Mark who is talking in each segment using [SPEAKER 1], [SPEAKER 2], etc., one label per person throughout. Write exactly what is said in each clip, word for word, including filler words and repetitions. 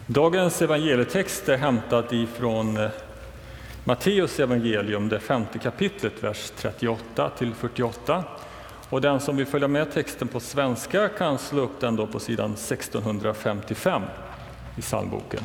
[SPEAKER 1] Dagens evangelietext är hämtad ifrån Matteus evangelium, det femte kapitlet, vers trettioåtta till fyrtioåtta. Och den som vill följa med texten på svenska kan slå upp den då på sidan sextonhundrafemtiofem i psalmboken.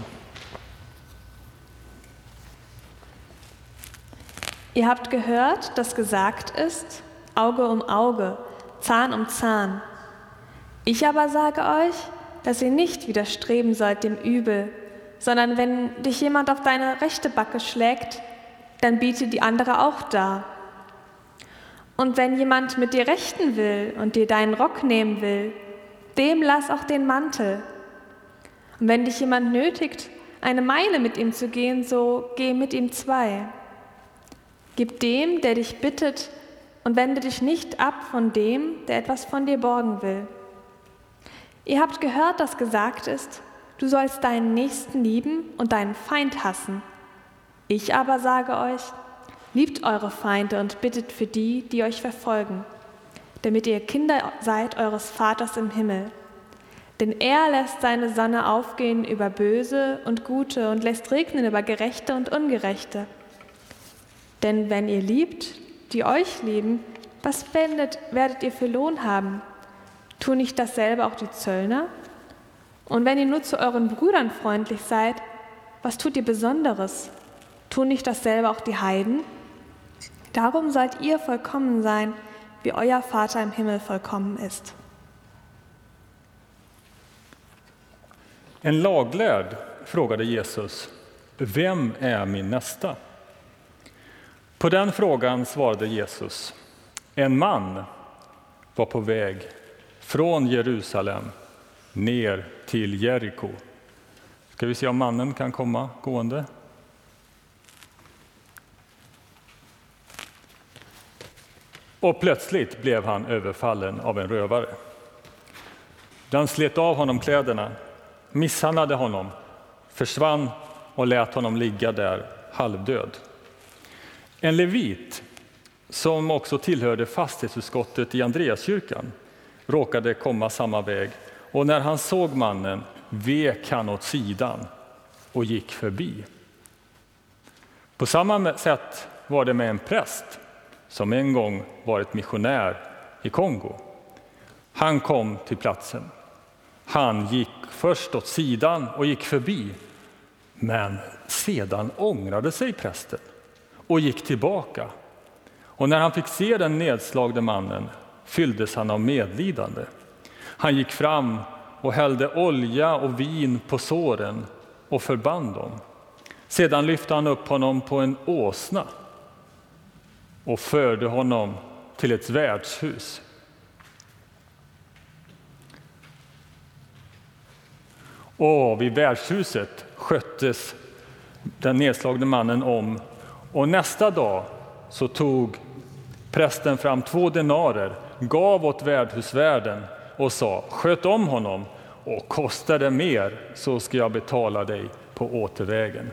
[SPEAKER 2] Ihr habt gehört, dass gesagt ist, Auge um Auge, Zahn um Zahn. Ich aber sage euch, dass ihr nicht widerstreben sollt dem Übel, sondern wenn dich jemand auf deine rechte Backe schlägt, dann biete die andere auch dar. Und wenn jemand mit dir rechten will und dir deinen Rock nehmen will, dem lass auch den Mantel. Und wenn dich jemand nötigt, eine Meile mit ihm zu gehen, so geh mit ihm zwei. Gib dem, der dich bittet, und wende dich nicht ab von dem, der etwas von dir borgen will. Ihr habt gehört, dass gesagt ist, du sollst deinen Nächsten lieben und deinen Feind hassen. Ich aber sage euch, liebt eure Feinde und bittet für die, die euch verfolgen, damit ihr Kinder seid eures Vaters im Himmel. Denn er lässt seine Sonne aufgehen über Böse und Gute und lässt regnen über Gerechte und Ungerechte. Denn wenn ihr liebt, die euch lieben, was wendet, werdet ihr für Lohn haben? Tun nicht dasselbe auch die Zöllner? Und wenn ihr nur zu euren Brüdern freundlich seid, was tut ihr Besonderes? Tun nicht dasselbe auch die Heiden? Darum sollt ihr vollkommen sein, wie euer Vater im Himmel vollkommen ist.
[SPEAKER 1] En laglärd frågade Jesus, vem är min nästa? På den frågan svarade Jesus, en man var på väg från Jerusalem ner till Jeriko. Ska vi se om mannen kan komma gående? Och plötsligt blev han överfallen av en rövare. Den slet av honom kläderna, misshandlade honom, försvann och lät honom ligga där halvdöd. En levit som också tillhörde fastighetsutskottet i Andreaskyrkan råkade komma samma väg, och när han såg mannen vek han åt sidan och gick förbi. På samma sätt var det med en präst som en gång varit missionär i Kongo. Han kom till platsen. Han gick först åt sidan och gick förbi, men sedan ångrade sig prästen och gick tillbaka. Och när han fick se den nedslagne mannen fylldes han av medlidande. Han gick fram och hällde olja och vin på såren och förband dem. Sedan lyfte han upp honom på en åsna och förde honom till ett värdshus. Och vid värdshuset sköttes den nedslagne mannen om, och nästa dag så tog prästen fram två denarer, gav åt värdhusvärden och sa, sköt om honom, och kostar det mer så ska jag betala dig på återvägen.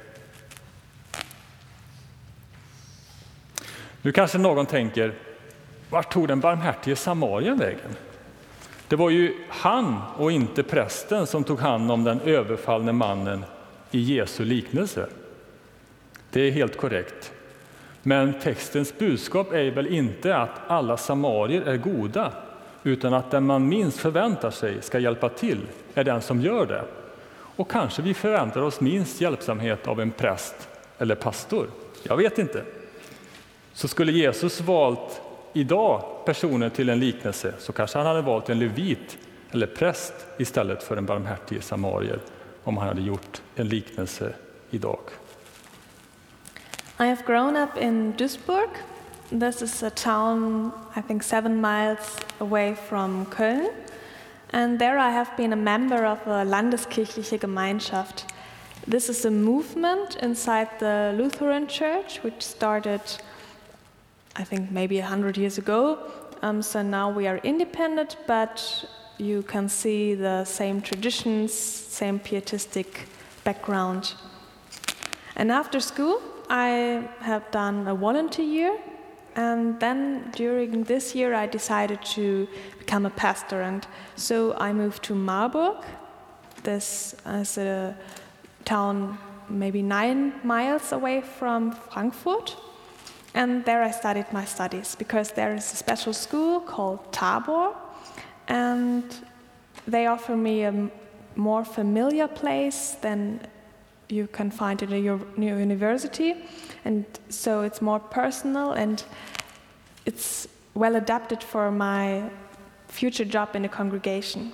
[SPEAKER 1] Nu kanske någon tänker, vart tog den barmhärtige samarien vägen? Det var ju han och inte prästen som tog hand om den överfallne mannen i Jesu liknelse. Det är helt korrekt. Men textens budskap är väl inte att alla samarier är goda, utan att den man minst förväntar sig ska hjälpa till är den som gör det. Och kanske vi förväntar oss minst hjälpsamhet av en präst eller pastor. Jag vet inte. Så skulle Jesus valt idag personer till en liknelse, så kanske han hade valt en levit eller präst istället för en barmhärtig samarier om han hade gjort en liknelse idag.
[SPEAKER 2] I have grown up in Duisburg. This is a town, I think, seven miles away from Köln. And there I have been a member of a Landeskirchliche Gemeinschaft. This is a movement inside the Lutheran Church, which started, I think, maybe a hundred years ago. Um, so now we are independent, but you can see the same traditions, same pietistic background. And after school, I have done a volunteer year, and then during this year I decided to become a pastor, and so I moved to Marburg. This is a town maybe nine miles away from Frankfurt. And there I studied my studies, because there is a special school called Tabor, and they offer me a m- more familiar place than you can find in a u- new university, and so it's more personal and it's well adapted for my future job in a congregation.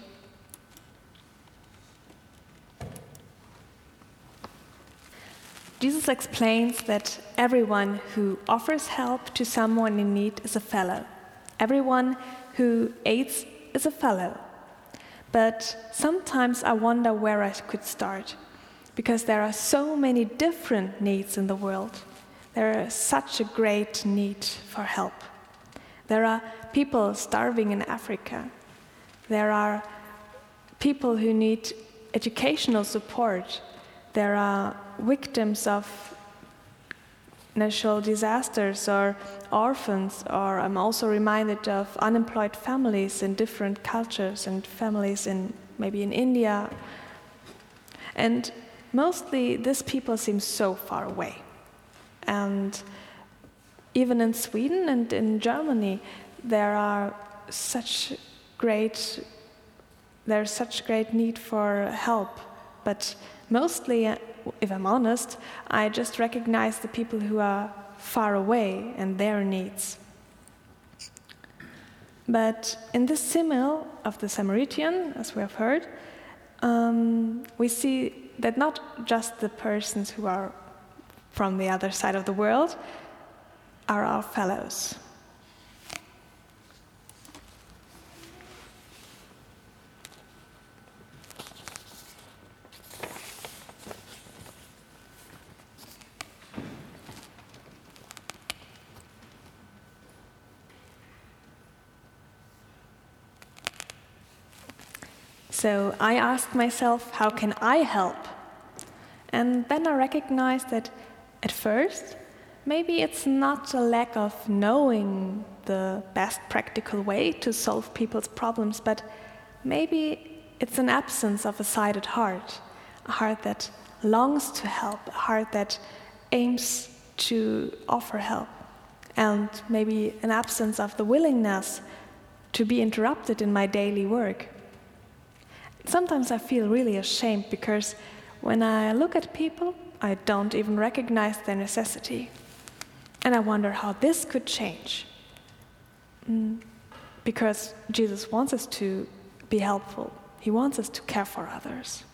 [SPEAKER 2] Jesus explains that everyone who offers help to someone in need is a fellow. Everyone who aids is a fellow. But sometimes I wonder where I could start, because there are so many different needs in the world. There is such a great need for help. There are people starving in Africa. There are people who need educational support. There are victims of natural disasters or orphans, or I'm also reminded of unemployed families in different cultures and families in maybe in India. And mostly these people seem so far away. And even in Sweden and in Germany, there are such great there's such great need for help. But mostly, if I'm honest, I just recognize the people who are far away and their needs. But in this simile of the Samaritan, as we have heard, um, we see that not just the persons who are from the other side of the world are our fellows. So I asked myself, how can I help? And then I recognized that at first, maybe it's not a lack of knowing the best practical way to solve people's problems, but maybe it's an absence of a sided heart, a heart that longs to help, a heart that aims to offer help, and maybe an absence of the willingness to be interrupted in my daily work. Sometimes I feel really ashamed because when I look at people, I don't even recognize their necessity. And I wonder how this could change. Mm, because Jesus wants us to be helpful. He wants us to care for others.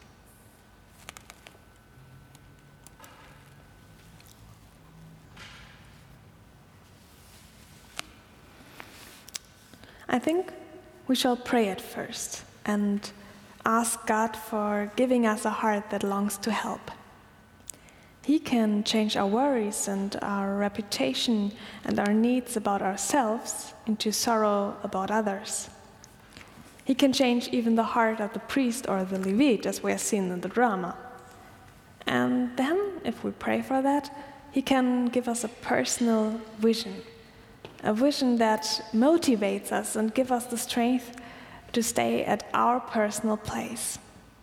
[SPEAKER 2] I think we shall pray at first and ask God for giving us a heart that longs to help. He can change our worries and our reputation and our needs about ourselves into sorrow about others. He can change even the heart of the priest or the Levite, as we have seen in the drama. And then, if we pray for that, He can give us a personal vision, a vision that motivates us and gives us the strength to stay at our personal place.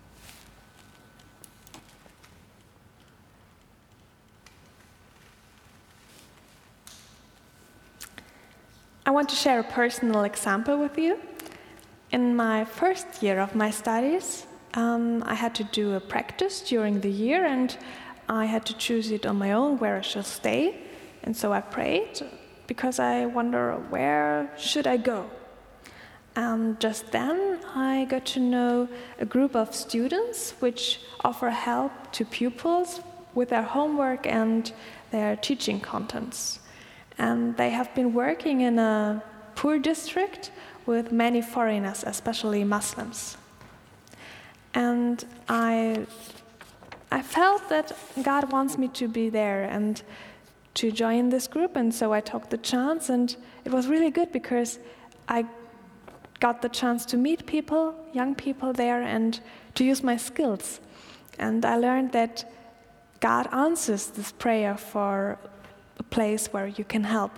[SPEAKER 2] I want to share a personal example with you. In my first year of my studies, um, I had to do a practice during the year, and I had to choose it on my own where I shall stay. And so I prayed, because I wonder, where should I go? And just then I got to know a group of students which offer help to pupils with their homework and their teaching contents. And they have been working in a poor district with many foreigners, especially Muslims. And I, I felt that God wants me to be there and to join this group, and so I took the chance, and it was really good because I got the chance to meet people, young people there, and to use my skills. And I learned that God answers this prayer for a place where you can help.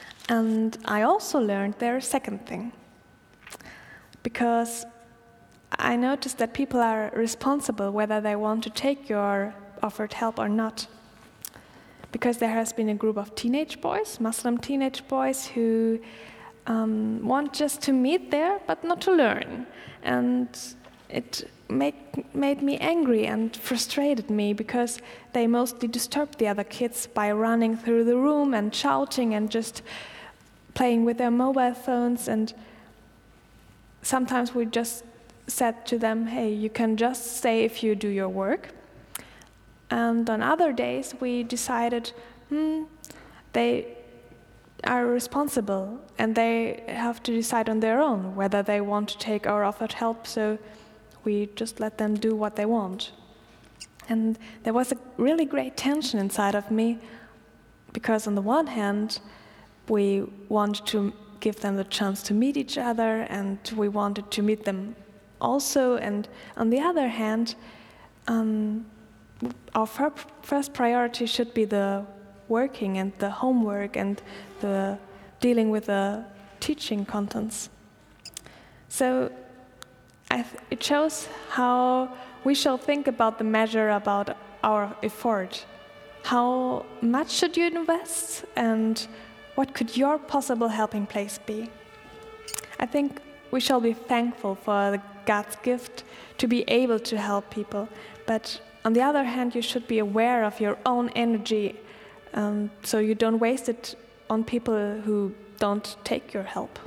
[SPEAKER 2] And I also learned there a second thing. Because I noticed that people are responsible whether they want to take your offered help or not. Because there has been a group of teenage boys, Muslim teenage boys, who um, want just to meet there, but not to learn. And it make, made me angry and frustrated me, because they mostly disturbed the other kids by running through the room and shouting and just playing with their mobile phones. And sometimes we just said to them, hey, you can just stay if you do your work. And on other days we decided, hmm, they are responsible and they have to decide on their own whether they want to take our offered help, so we just let them do what they want. And there was a really great tension inside of me, because on the one hand we wanted to give them the chance to meet each other, and we wanted to meet them also, and on the other hand, um, our fir- first priority should be the working and the homework and the dealing with the teaching contents. So I th- it shows how we shall think about the measure about our effort. How much should you invest, and what could your possible helping place be? I think we shall be thankful for the God's gift to be able to help people, but on the other hand, you should be aware of your own energy, um, so you don't waste it on people who don't take your help.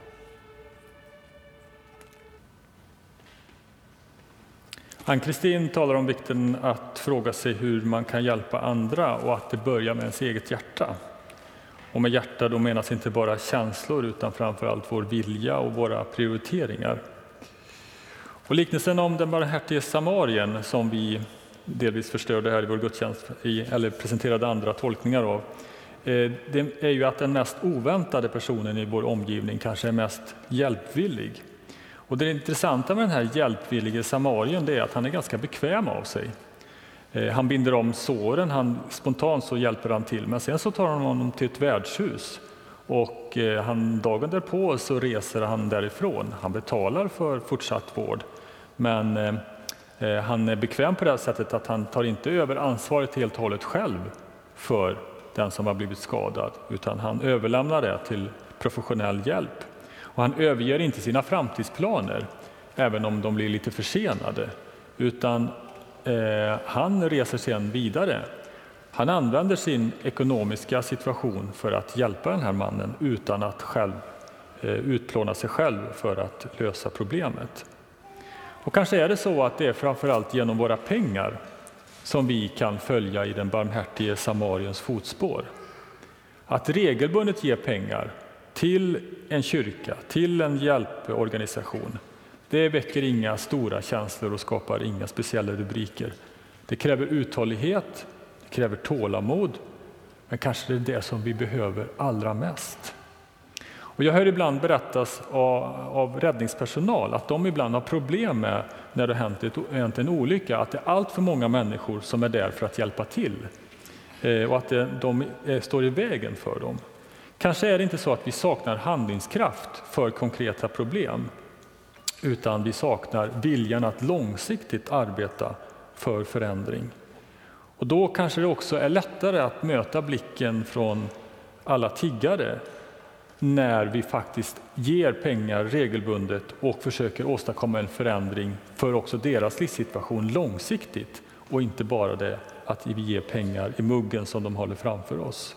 [SPEAKER 1] Ann-Kristin talar om vikten att fråga sig hur man kan hjälpa andra, och att det börjar med ens eget hjärta. Och med hjärta då menas inte bara känslor, utan framförallt vår vilja och våra prioriteringar. Och liknelsen om den barmhärtige samarien, som vi delvis förstörde här i vår gudstjänst, eller presenterade andra tolkningar av, det är ju att den mest oväntade personen i vår omgivning kanske är mest hjälpvillig. Och det intressanta med den här hjälpvillige samarien, det är att han är ganska bekväm av sig. Han binder om såren, han, spontant så hjälper han till, men sen så tar han honom till ett värdshus, och han, dagen därpå så reser han därifrån. Han betalar för fortsatt vård, men eh, han är bekväm på det sättet att han tar inte över ansvaret helt och hållet själv för den som har blivit skadad, utan han överlämnar det till professionell hjälp. Och han överger inte sina framtidsplaner, även om de blir lite försenade, utan eh, han reser sedan vidare. Han använder sin ekonomiska situation för att hjälpa den här mannen, utan att själv eh, utplåna sig själv för att lösa problemet. Och kanske är det så att det är framförallt genom våra pengar som vi kan följa i den barmhärtige samariens fotspår. Att regelbundet ge pengar till en kyrka, till en hjälporganisation, det väcker inga stora känslor och skapar inga speciella rubriker. Det kräver uthållighet, det kräver tålamod, men kanske det är det som vi behöver allra mest. Och jag hör ibland berättas av, av räddningspersonal att de ibland har problem med, när det hänt, ett, hänt en olycka, att det är allt för många människor som är där för att hjälpa till, eh, och att det, de eh, står i vägen för dem. Kanske är det inte så att vi saknar handlingskraft för konkreta problem, utan vi saknar viljan att långsiktigt arbeta för förändring. Och då kanske det också är lättare att möta blicken från alla tiggare när vi faktiskt ger pengar regelbundet och försöker åstadkomma en förändring för också deras livssituation långsiktigt, och inte bara det att vi ger pengar i muggen som de håller framför oss.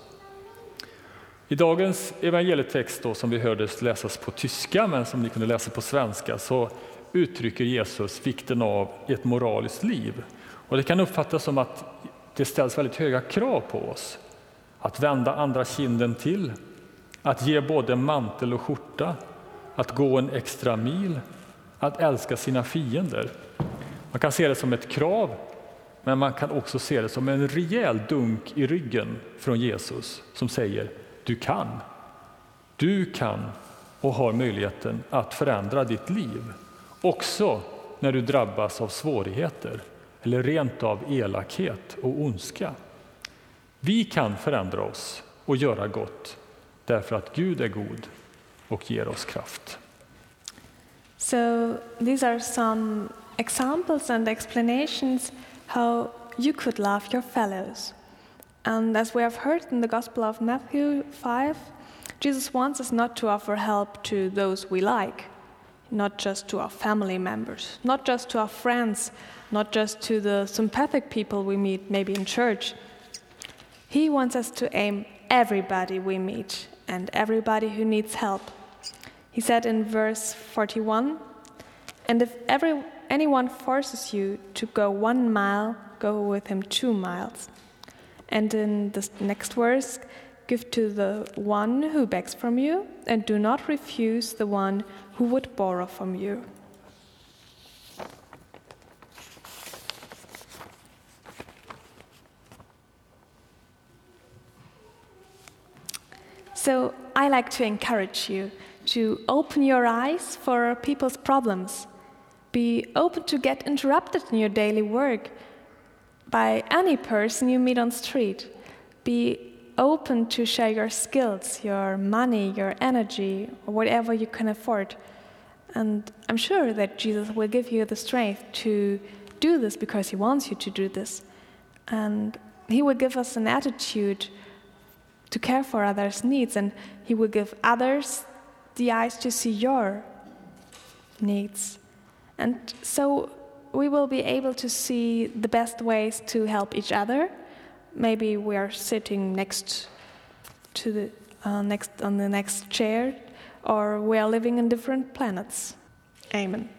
[SPEAKER 1] I dagens evangelietext då, som vi hörde läsas på tyska men som ni kunde läsa på svenska, så uttrycker Jesus vikten av ett moraliskt liv. Och det kan uppfattas som att det ställs väldigt höga krav på oss. Att vända andra kinden till, att ge både mantel och skjorta, att gå en extra mil, att älska sina fiender. Man kan se det som ett krav, men man kan också se det som en rejäl dunk i ryggen från Jesus som säger: du kan, du kan och har möjligheten att förändra ditt liv, också när du drabbas av svårigheter eller rent av elakhet och ondska. Vi kan förändra oss och göra gott, därför att Gud är god och ger oss kraft.
[SPEAKER 2] So these are some examples and explanations how you could love your fellows. And as we have heard in the Gospel of Matthew five, Jesus wants us not to offer help to those we like, not just to our family members, not just to our friends, not just to the sympathetic people we meet, maybe in church. He wants us to aim everybody we meet and everybody who needs help. He said in verse forty-one, "And if every, anyone forces you to go one mile, go with him two miles." And in the next verse, "Give to the one who begs from you, and do not refuse the one who would borrow from you." So I like to encourage you to open your eyes for people's problems. Be open to get interrupted in your daily work by any person you meet on the street. Be open to share your skills, your money, your energy, or whatever you can afford. And I'm sure that Jesus will give you the strength to do this because he wants you to do this. And he will give us an attitude to care for others' needs, and he will give others the eyes to see your needs. And so we will be able to see the best ways to help each other. Maybe we are sitting next to the uh, next on the next chair, or we are living in different planets. Amen.